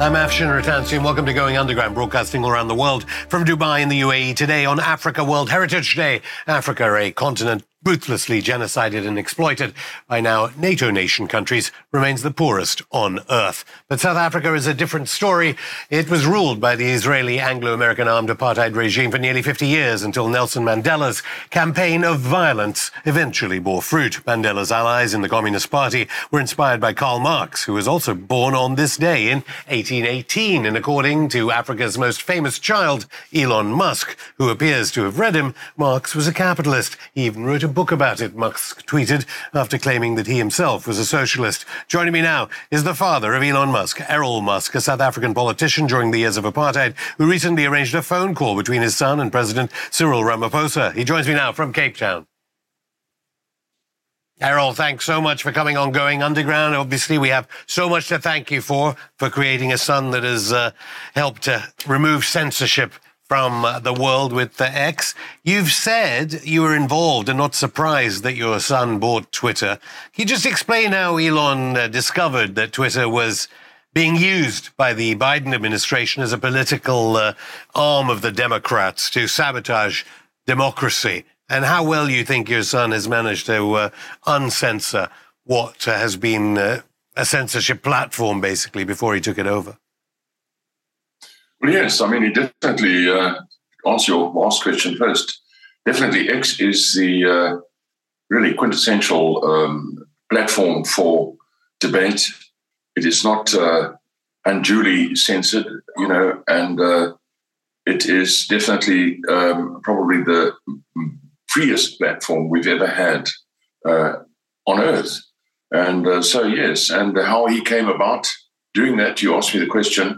I'm Afshin Rattansi, and welcome to Going Underground, broadcasting all around the world from Dubai in the UAE today on Africa World Heritage Day. Africa, a continent ruthlessly genocided and exploited by now NATO nation countries, remains the poorest on Earth. But South Africa is a different story. It was ruled by the Israeli Anglo-American armed apartheid regime for nearly 50 years until Nelson Mandela's campaign of violence eventually bore fruit. Mandela's allies in the Communist Party were inspired by Karl Marx, who was also born on this day in 1818. And according to Africa's most famous child, Elon Musk, who appears to have read him, Marx was a capitalist. He even wrote a book about it, Musk tweeted, after claiming that he himself was a socialist. Joining me now is the father of Elon Musk, Errol Musk, a South African politician during the years of apartheid, who recently arranged a phone call between his son and President Cyril Ramaphosa. He joins me now from Cape Town. Errol, thanks so much for coming on Going Underground. Obviously, we have so much to thank you for creating a son that has helped to remove censorship from the world with the X. You've said you were involved and not surprised that your son bought Twitter. Can you just explain how Elon discovered that Twitter was being used by the Biden administration as a political arm of the Democrats to sabotage democracy, and how well you think your son has managed to uncensor what has been a censorship platform, basically, before he took it over? Well, yes, I mean, he definitely, answer your last question first, definitely X is the really quintessential platform for debate. It is not unduly censored, and it is definitely probably the freest platform we've ever had on Earth. And so, yes, and how he came about doing that, you asked me the question.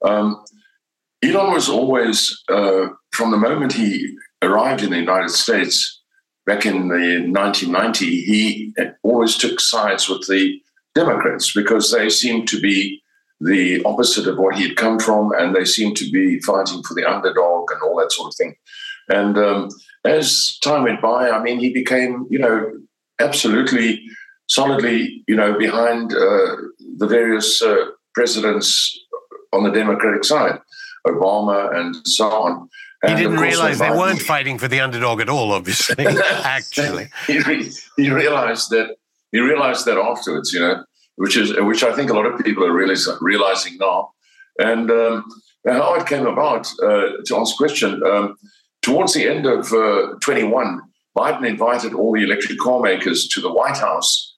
Elon was always, from the moment he arrived in the United States back in the 1990, he always took sides with the Democrats because they seemed to be the opposite of what he had come from, and they seemed to be fighting for the underdog and all that sort of thing. And as time went by, I mean, he became, absolutely solidly, behind the various presidents on the Democratic side. Obama and so on. And he didn't realize they weren't fighting for the underdog at all, obviously, actually. he realized that afterwards, which I think a lot of people are realizing now. And how it came about, to answer the question, towards the end of 21, Biden invited all the electric car makers to the White House,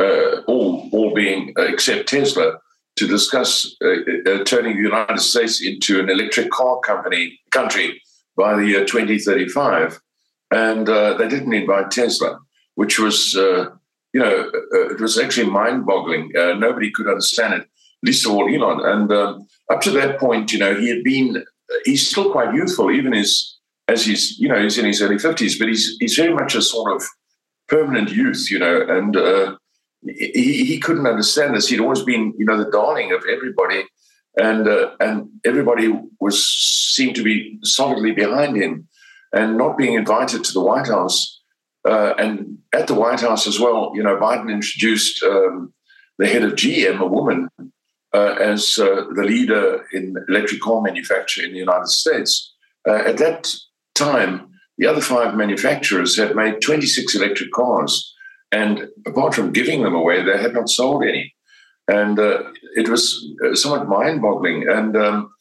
all being except Tesla, to discuss turning the United States into an electric car country by the year 2035. And they didn't invite Tesla, which was, it was actually mind-boggling. Nobody could understand it, least of all Elon. And up to that point, he's still quite youthful, even as he's in his early 50s, but he's very much a sort of permanent youth, and he couldn't understand this. He'd always been, the darling of everybody, and everybody seemed to be solidly behind him, and not being invited to the White House. And at the White House as well, Biden introduced the head of GM, a woman, as the leader in electric car manufacture in the United States. At that time, the other 5 manufacturers had made 26 electric cars. And apart from giving them away, they had not sold any. And it was somewhat mind-boggling. And,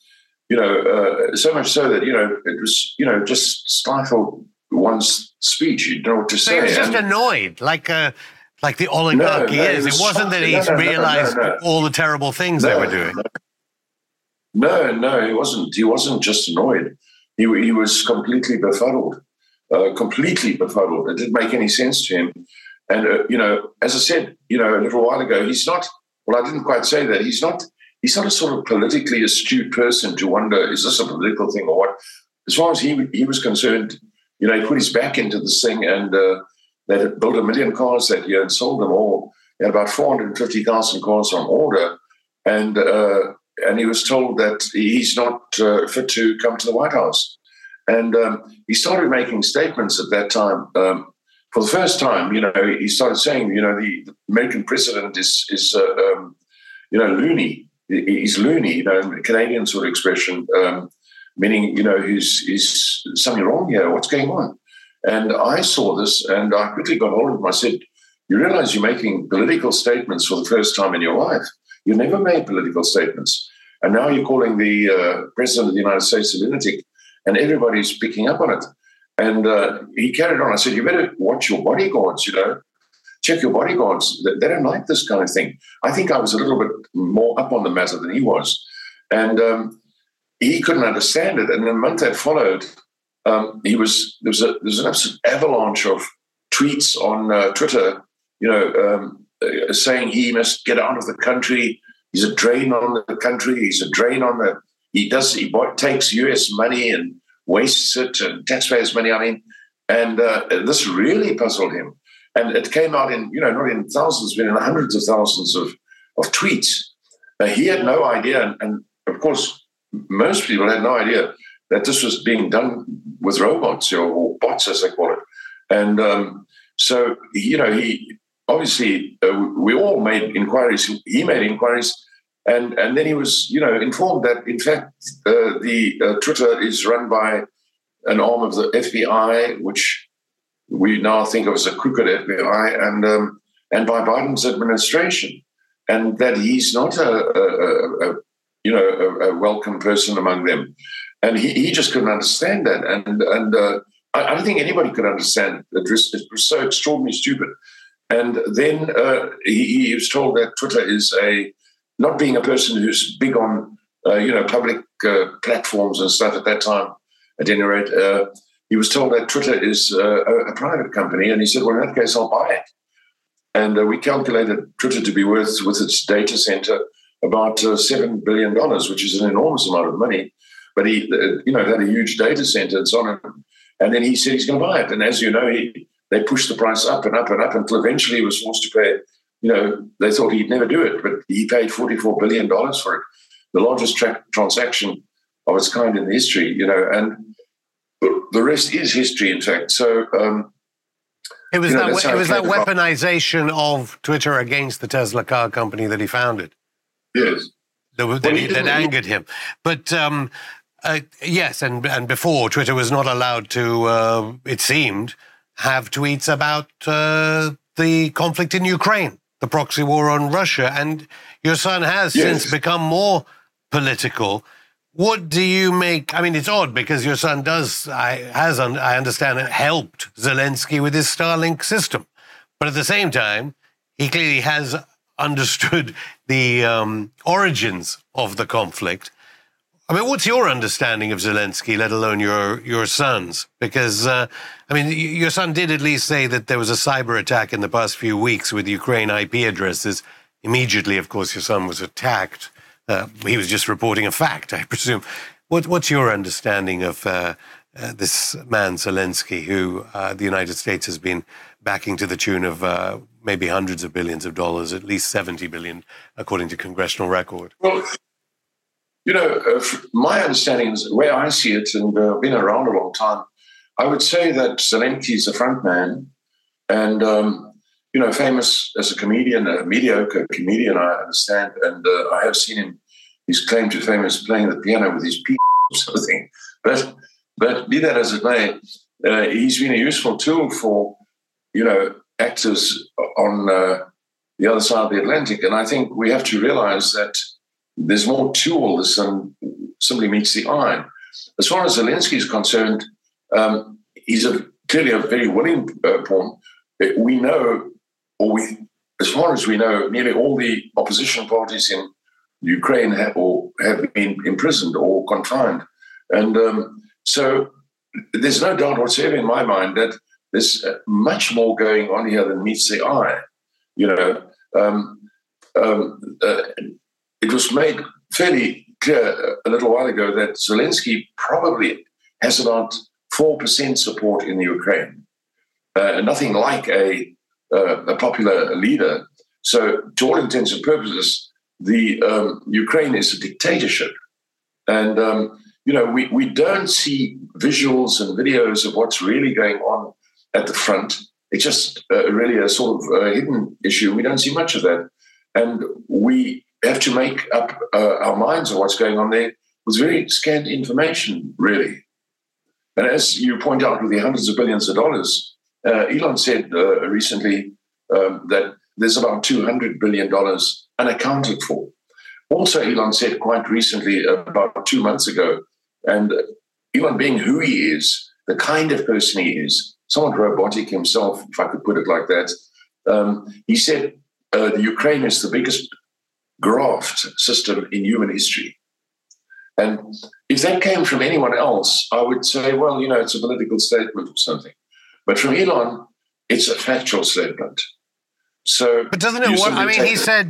so much so that, it was, just stifled one's speech. You don't know what to say. He was just annoyed, like the oligarchy is. It wasn't that he realized all the terrible things they were doing. No, he wasn't. He wasn't just annoyed. He was completely befuddled. It didn't make any sense to him. And, as I said, a little while ago, he's not, well, I didn't quite say that. He's not a sort of politically astute person to wonder, is this a political thing or what? As far as he was concerned, he put his back into this thing, and they had built 1 million cars that year and sold them all. They had about 450,000 cars on order. And he was told that he's not fit to come to the White House. And he started making statements at that time. For the first time, he started saying, the American president is loony. he's loony, Canadian sort of expression, meaning, he's something wrong here. What's going on? And I saw this and I quickly got hold of him. I said, you realize you're making political statements for the first time in your life. You never made political statements. And now you're calling the President of the United States a lunatic, and everybody's picking up on it. And he carried on. I said, you better watch your bodyguards, check your bodyguards. They don't like this kind of thing. I think I was a little bit more up on the matter than he was. And he couldn't understand it. And the month that followed, there was an absolute avalanche of tweets on Twitter, saying he must get out of the country. He's a drain on the country. He's a drain on he takes US money and wastes it, and taxpayers' money, and this really puzzled him. And it came out in, not in thousands, but in hundreds of thousands of tweets. He had no idea, and of course, most people had no idea that this was being done with robots or bots, as they call it. And so, he obviously, we all made inquiries. He made inquiries. And then he was, informed that, in fact, the Twitter is run by an arm of the FBI, which we now think of as a crooked FBI, and by Biden's administration, and that he's not a welcome person among them. And he just couldn't understand that. And I don't think anybody could understand it. It was so extraordinarily stupid. And then he was told that Twitter is not being a person who's big on, public platforms and stuff at that time, at any rate, he was told that Twitter is a private company. And he said, well, in that case, I'll buy it. And we calculated Twitter to be worth, with its data center, about $7 billion, which is an enormous amount of money. But he, had a huge data center and so on. And then he said he's going to buy it. And as you know, they pushed the price up and up and up until eventually he was forced to pay. They thought he'd never do it, but he paid $44 billion for it, the largest transaction of its kind in history, and the rest is history, in fact. So it was that weaponization of Twitter against the Tesla car company that he founded. Yes. That angered him. But yes, and before, Twitter was not allowed to, it seemed, have tweets about the conflict in Ukraine, the proxy war on Russia, and your son has since become more political. What do you make? I mean, it's odd because your son I understand it, helped Zelensky with his Starlink system. But at the same time, he clearly has understood the origins of the conflict. I mean, what's your understanding of Zelensky, let alone your son's? Because, your son did at least say that there was a cyber attack in the past few weeks with Ukraine IP addresses. Immediately, of course, your son was attacked. He was just reporting a fact, I presume. What's your understanding of this man, Zelensky, who the United States has been backing to the tune of maybe hundreds of billions of dollars, at least 70 billion, according to congressional record? Well, my understanding is the way I see it, and I've been around a long time, I would say that Zelensky is a front man and, famous as a comedian, a mediocre comedian, I understand. And I have seen him, his claim to fame is playing the piano with his sort of thing. But be that as it may, he's been a useful tool for, actors on the other side of the Atlantic. And I think we have to realize that there's more to all this than simply meets the eye. As far as Zelensky is concerned, he's clearly a very willing pawn. We know, as far as we know, nearly all the opposition parties in Ukraine have been imprisoned or confined. And so there's no doubt whatsoever in my mind that there's much more going on here than meets the eye. It was made fairly clear a little while ago that Zelensky probably has about 4% support in the Ukraine. Nothing like a popular leader. So to all intents and purposes, the Ukraine is a dictatorship. And, we don't see visuals and videos of what's really going on at the front. It's just really a sort of hidden issue. We don't see much of that. And we have to make up our minds on what's going on there with very scant information, really. And as you point out, with the hundreds of billions of dollars, Elon said recently that there's about $200 billion unaccounted for. Also, Elon said quite recently, about 2 months ago, and Elon being who he is, the kind of person he is, somewhat robotic himself, if I could put it like that, he said the Ukraine is the biggest graft system in human history. And if that came from anyone else, I would say, well, it's a political statement or something. But from Elon, it's a factual statement. So, but doesn't it work? I mean, he said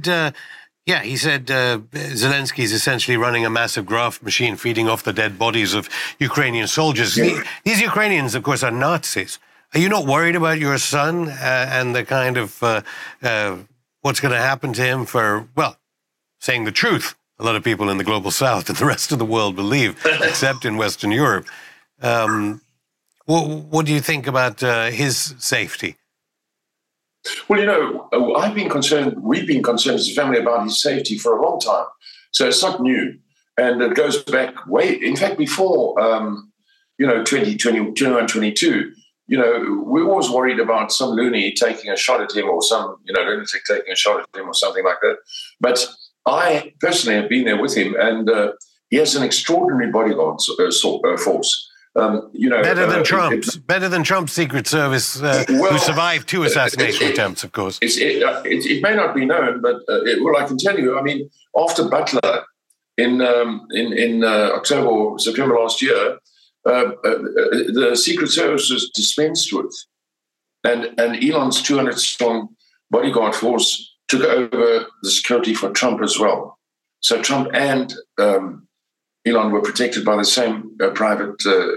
Zelensky is essentially running a massive graft machine feeding off the dead bodies of Ukrainian soldiers. Yeah. These Ukrainians, of course, are Nazis. Are you not worried about your son and the kind of what's going to happen to him for, well, saying the truth? A lot of people in the global south and the rest of the world believe, except in Western Europe. What do you think about his safety? Well, we've been concerned as a family about his safety for a long time. So it's not new. And it goes back in fact, before, 2021, 22, we were always worried about some loony taking a shot at him or some, lunatic taking a shot at him or something like that. But I personally have been there with him, and he has an extraordinary bodyguard force. Better than Trump's Secret Service, who survived 2 assassination attempts, of course. It may not be known, but I can tell you. I mean, after Butler in October or September last year, the Secret Service was dispensed with, and Elon's 200-strong bodyguard force took over the security for Trump as well. So Trump and Elon were protected by the same private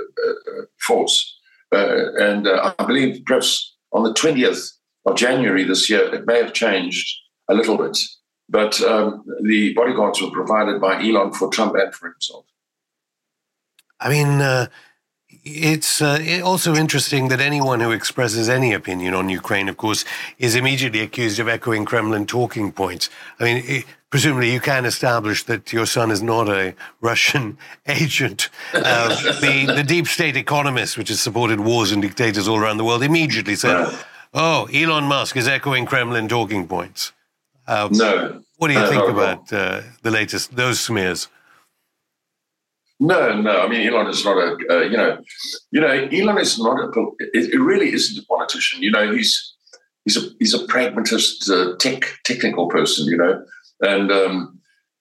force. And I believe perhaps on the 20th of January this year, it may have changed a little bit. But the bodyguards were provided by Elon for Trump and for himself. I mean, it's also interesting that anyone who expresses any opinion on Ukraine, of course, is immediately accused of echoing Kremlin talking points. I mean, presumably you can establish that your son is not a Russian agent. The deep state economist, which has supported wars and dictators all around the world, immediately said, oh, Elon Musk is echoing Kremlin talking points. No. What do you think about those smears? No. I mean, Elon is not Elon is not it really isn't a politician. He's a pragmatist, technical person. And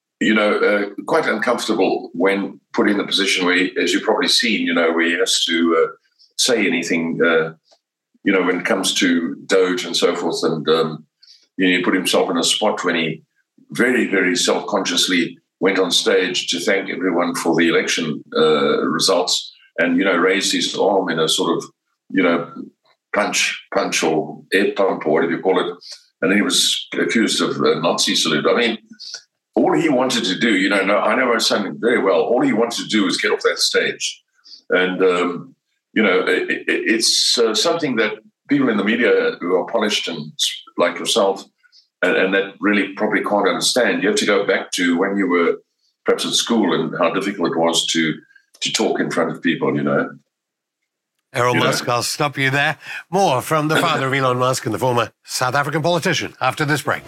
quite uncomfortable when put in the position where, as you've probably seen, where he has to say anything, when it comes to Doge and so forth, and he put himself in a spot when he very, very self-consciously went on stage to thank everyone for the election results, and raised his arm in a sort of punch or air pump or whatever you call it, and he was accused of a Nazi salute. I mean, all he wanted to do, I know my son very well. All he wanted to do was get off that stage, and it's something that people in the media who are polished and like yourself. And that really probably can't understand. You have to go back to when you were perhaps at school and how difficult it was to talk in front of people, Errol Musk, I'll stop you there. More from the father of Elon Musk and the former South African politician after this break.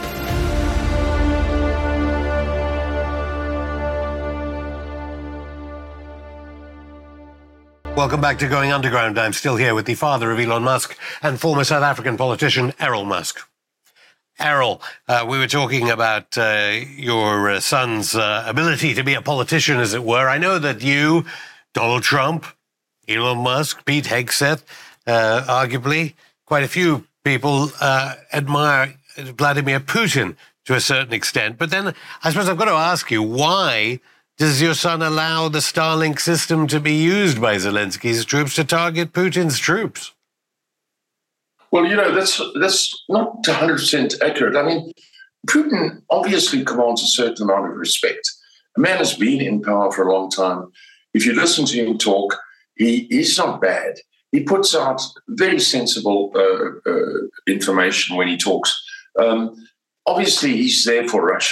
Welcome back to Going Underground. I'm still here with the father of Elon Musk and former South African politician Errol Musk. Errol, we were talking about your son's ability to be a politician, as it were. I know that you, Donald Trump, Elon Musk, Pete Hegseth, arguably quite a few people admire Vladimir Putin to a certain extent. But then I suppose I've got to ask you, why does your son allow the Starlink system to be used by Zelensky's troops to target Putin's troops? Well, that's not 100% accurate. I mean, Putin obviously commands a certain amount of respect. A man has been in power for a long time. If you listen to him talk, he's not bad. He puts out very sensible information when he talks. Obviously, he's there for Russia.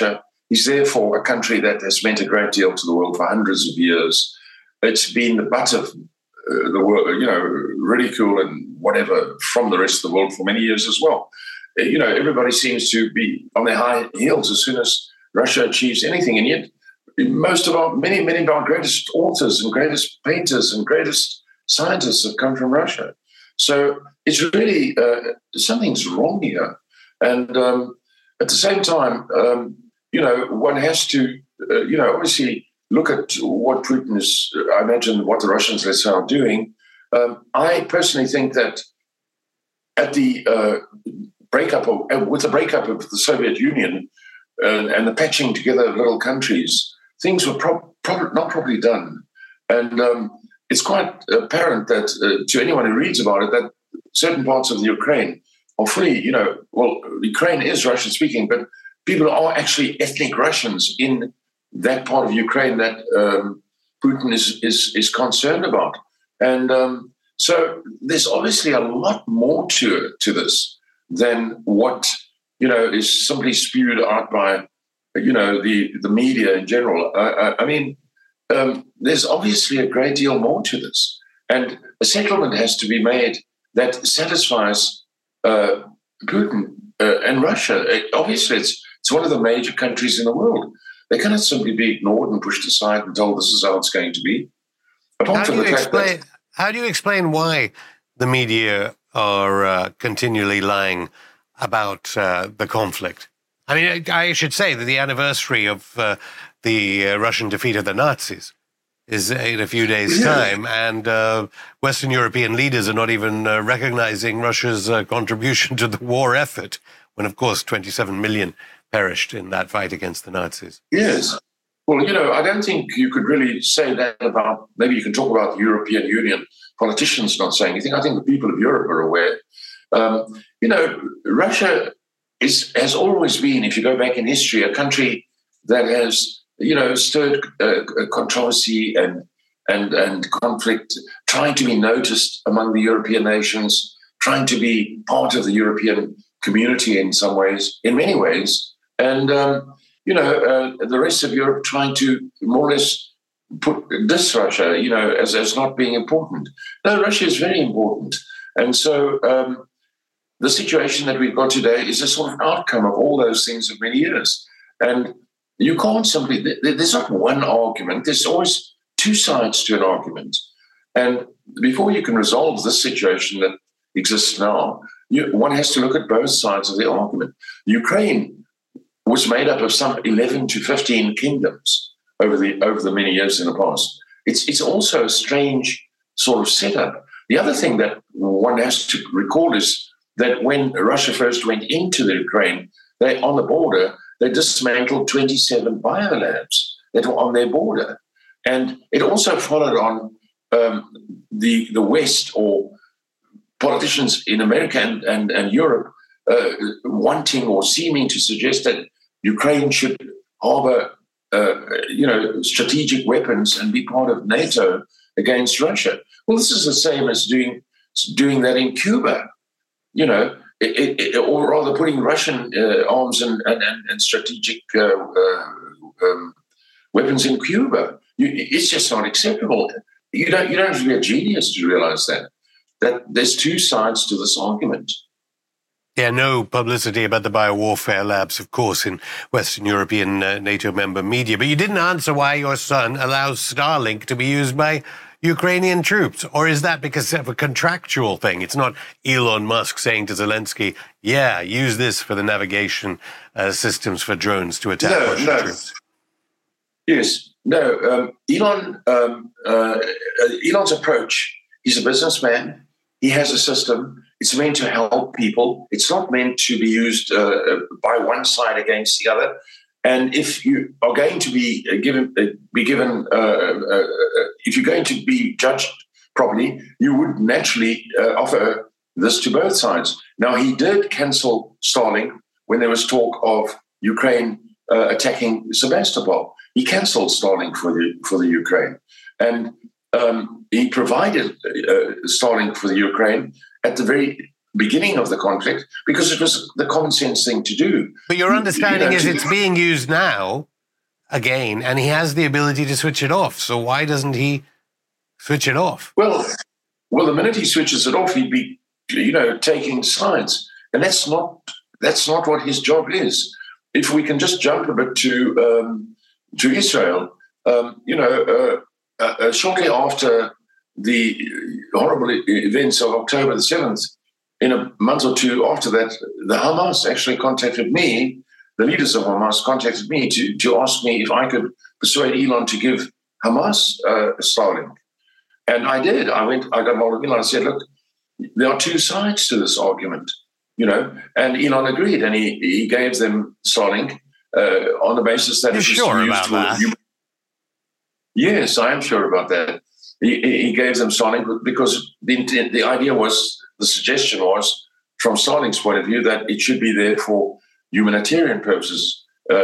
He's there for a country that has meant a great deal to the world for hundreds of years. It's been the butt of the world, ridicule and whatever from the rest of the world for many years as well. Everybody seems to be on their high heels as soon as Russia achieves anything, and yet many of our greatest authors and greatest painters and greatest scientists have come from Russia. So it's really something's wrong here, and at the same time, one has to, obviously look at what Putin is. I imagine what the Russians, let's say, are doing. I personally think that at the with the breakup of the Soviet Union and the patching together of little countries, things were not properly done. And it's quite apparent that to anyone who reads about it, that certain parts of the Ukraine are fully, Ukraine is Russian-speaking, but people are actually ethnic Russians in that part of Ukraine that Putin is concerned about. And so there's obviously a lot more to this than what, is simply spewed out by, the media in general. There's obviously a great deal more to this. And a settlement has to be made that satisfies Putin and Russia. Obviously, it's one of the major countries in the world. They cannot simply be ignored and pushed aside and told this is how it's going to be. How do you explain why the media are continually lying about the conflict? I mean, I should say that the anniversary of the Russian defeat of the Nazis is in a few days' time, and Western European leaders are not even recognizing Russia's contribution to the war effort, when, of course, 27 million perished in that fight against the Nazis. Yes. Well, I don't think you could really say that about, maybe you can talk about the European Union politicians not saying anything. I think the people of Europe are aware. Russia has always been, if you go back in history, a country that has, stirred controversy and conflict, trying to be noticed among the European nations, trying to be part of the European community in many ways. And, the rest of Europe trying to more or less put this Russia, as not being important. No, Russia is very important. And so the situation that we've got today is a sort of outcome of all those things of many years. And you can't simply, there's not one argument. There's always two sides to an argument. And before you can resolve this situation that exists now, one has to look at both sides of the argument. Ukraine was made up of some 11 to 15 kingdoms over the many years in the past. It's also a strange sort of setup. The other thing that one has to recall is that when Russia first went into the Ukraine, on the border, they dismantled 27 biolabs that were on their border. And it also followed on the West, or politicians in America and Europe wanting or seeming to suggest that Ukraine should harbor, strategic weapons and be part of NATO against Russia. Well, this is the same as doing that in Cuba, or rather putting Russian arms and strategic weapons in Cuba. It's just not acceptable. You don't have to be a genius to realize that there's two sides to this argument. Yeah, no publicity about the biowarfare labs, of course, in Western European NATO member media. But you didn't answer why your son allows Starlink to be used by Ukrainian troops. Or is that because of a contractual thing? It's not Elon Musk saying to Zelensky, use this for the navigation systems for drones to attack Russian troops. Yes. No. Elon's approach, he's a businessman. He has a system. It's meant to help people. It's not meant to be used by one side against the other. And if you are going to be given, if you're going to be judged properly, you would naturally offer this to both sides. Now, he did cancel Starlink when there was talk of Ukraine attacking Sebastopol. He cancelled Starlink for the Ukraine, and he provided Starlink for the Ukraine at the very beginning of the conflict because it was the common sense thing to do. But your understanding is it's being used now again, and he has the ability to switch it off. So why doesn't he switch it off? Well, the minute he switches it off, he'd be, taking sides, and that's not what his job is. If we can just jump a bit to Israel, shortly after the horrible events of October the 7th, in a month or two after that, the Hamas actually contacted me. The leaders of Hamas contacted me to ask me if I could persuade Elon to give Hamas Starlink. And I did. I got hold of Elon and said, look, there are two sides to this argument, and Elon agreed, and he gave them Starlink on the basis that You're sure about that? Yes, I am sure about that. He gave them Starlink because the idea was, the suggestion was, from Starlink's point of view, that it should be there for humanitarian purposes.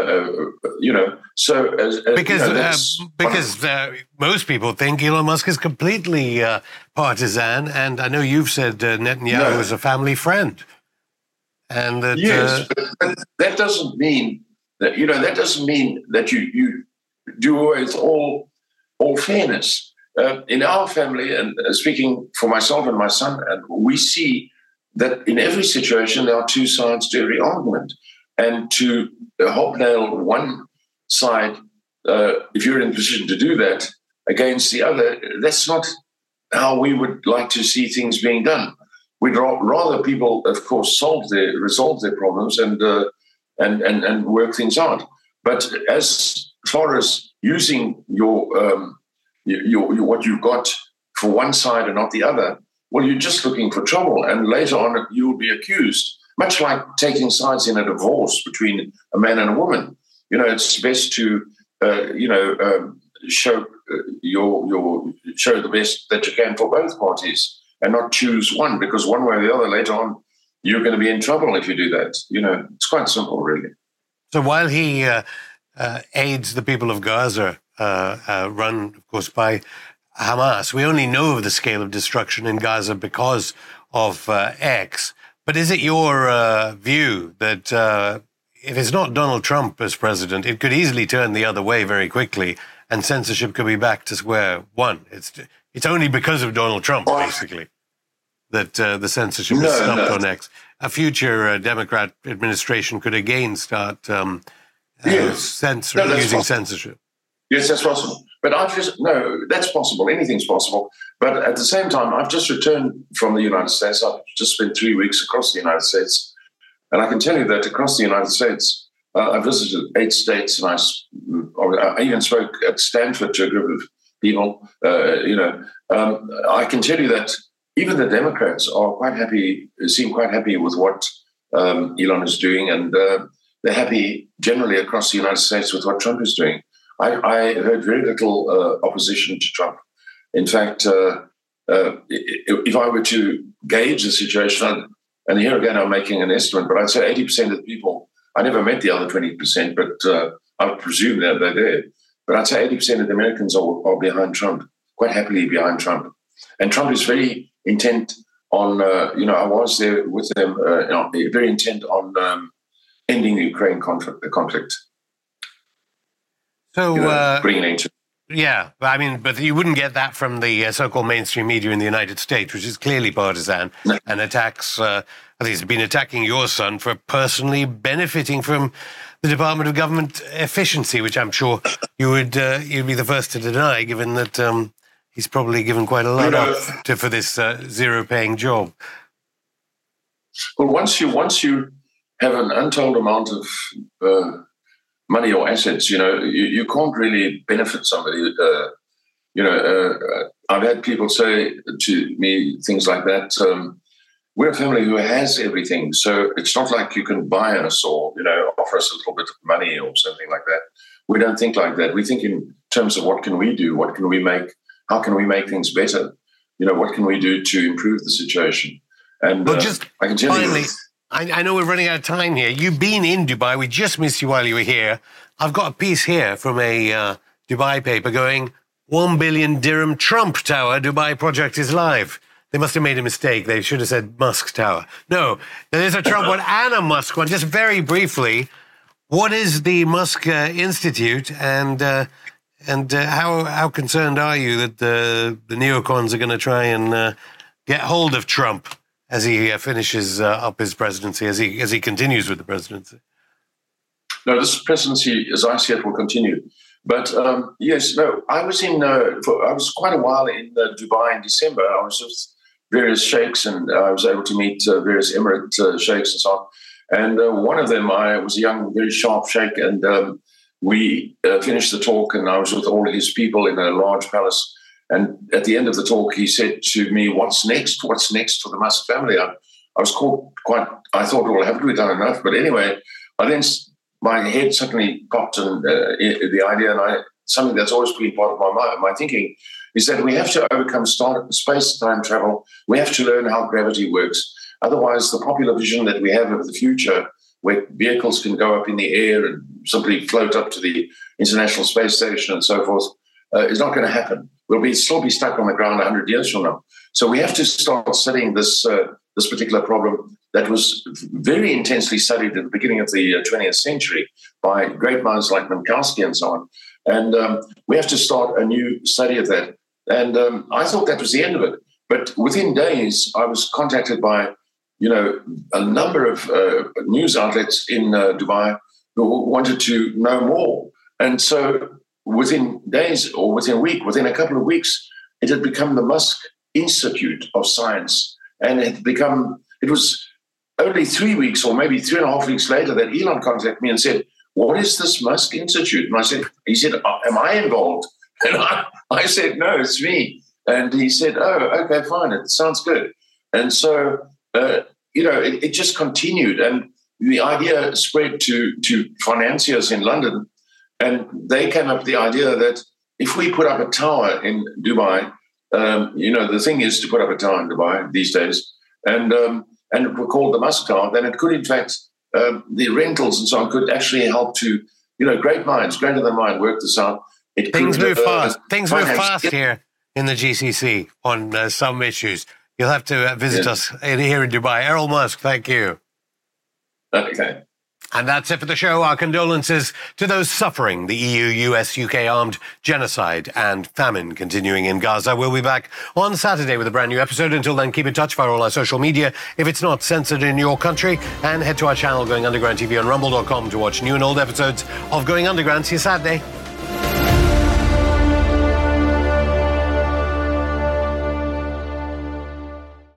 So because most people think Elon Musk is completely partisan, and I know you've said Netanyahu is a family friend, and that yes, but that doesn't mean that you do away with all fairness. In our family, and speaking for myself and my son, and we see that in every situation there are two sides to every argument. And to hobnail one side, if you're in a position to do that, against the other, that's not how we would like to see things being done. We'd rather people, of course, resolve their problems and work things out. But as far as using your what you've got for one side and not the other, well, you're just looking for trouble, and later on you'll be accused. Much like taking sides in a divorce between a man and a woman, it's best to show the best that you can for both parties, and not choose one, because one way or the other later on you're going to be in trouble if you do that. It's quite simple, really. So while he aids the people of Gaza, run, of course, by Hamas, we only know of the scale of destruction in Gaza because of X. But is it your view that if it's not Donald Trump as president, it could easily turn the other way very quickly, and censorship could be back to square one? It's only because of Donald Trump, basically, that the censorship is stopped on X. A future Democrat administration could again start using censorship. Yes, that's possible. But that's possible. Anything's possible. But at the same time, I've just returned from the United States. I've just spent 3 weeks across the United States. And I can tell you that across the United States, I visited 8 states, and I even spoke at Stanford to a group of people. I can tell you that even the Democrats are quite happy, seem quite happy with what Elon is doing. And they're happy generally across the United States with what Trump is doing. I heard very little opposition to Trump. In fact, if I were to gauge the situation, and here again I'm making an estimate, but I'd say 80% of the people, I never met the other 20%, but I would presume they're there. But I'd say 80% of the Americans are behind Trump, quite happily behind Trump. And Trump is very intent on, I was there with them, very intent on ending the Ukraine conflict. So, bringing it to. Yeah, but you wouldn't get that from the so-called mainstream media in the United States, which is clearly partisan and attacks. I think it's been attacking your son for personally benefiting from the Department of Government efficiency, which I'm sure you'd be the first to deny, given that he's probably given quite a lot up for this zero-paying job. Well, once you have an untold amount of money or assets, you can't really benefit somebody. I've had people say to me things like that. We're a family who has everything, so it's not like you can buy us or offer us a little bit of money or something like that. We don't think like that. We think in terms of what can we do, what can we make, how can we make things better. What can we do to improve the situation? And I can tell you. I know we're running out of time here. You've been in Dubai. We just missed you while you were here. I've got a piece here from a Dubai paper going, 1 billion dirham Trump Tower Dubai project is live. They must have made a mistake. They should have said Musk Tower. No, there's a Trump one and a Musk one. Just very briefly, what is the Musk Institute, and how concerned are you that the neocons are going to try and get hold of Trump as he finishes up his presidency, as he continues with the presidency? No, this presidency, as I see it, will continue. But yes, no, I was I was quite a while in Dubai in December. I was with various sheikhs, and I was able to meet various emirate sheikhs and so on. And one of them, I was a young, very sharp sheikh, and we finished the talk, and I was with all of his people in a large palace. And at the end of the talk, he said to me, "What's next? What's next for the Musk family?" I was I thought, well, haven't we done enough? But anyway, my head suddenly popped, and the idea, and something that's always been part of my thinking, is that we have to overcome space-time travel. We have to learn how gravity works. Otherwise, the popular vision that we have of the future, where vehicles can go up in the air and simply float up to the International Space Station and so forth, is not going to happen. We'll still be stuck on the ground 100 years from now. So we have to start studying this particular problem that was very intensely studied at the beginning of the 20th century by great minds like Minkowski and so on. And we have to start a new study of that. And I thought that was the end of it. But within days, I was contacted by, a number of news outlets in Dubai who wanted to know more. And so within days or within a couple of weeks, it had become the Musk Institute of Science. And it was only 3 weeks or maybe 3.5 weeks later that Elon contacted me and said, "What is this Musk Institute?" And he said, "Am I involved?" And I said, "No, it's me." And he said, "Oh, okay, fine. It sounds good." And so, it just continued. And the idea spread to financiers in London. And they came up with the idea that if we put up a tower in Dubai, the thing is to put up a tower in Dubai these days, and it were called the Musk Tower, then it could, in fact, the rentals and so on could actually help to, great minds, greater than mine, work this out. Things move fast. Things move fast here in the GCC on some issues. You'll have to visit us here in Dubai. Errol Musk, thank you. Okay. And that's it for the show. Our condolences to those suffering the EU, US, UK armed genocide and famine continuing in Gaza. We'll be back on Saturday with a brand new episode. Until then, keep in touch via all our social media if it's not censored in your country. And head to our channel, Going Underground TV, on rumble.com to watch new and old episodes of Going Underground. See you Saturday.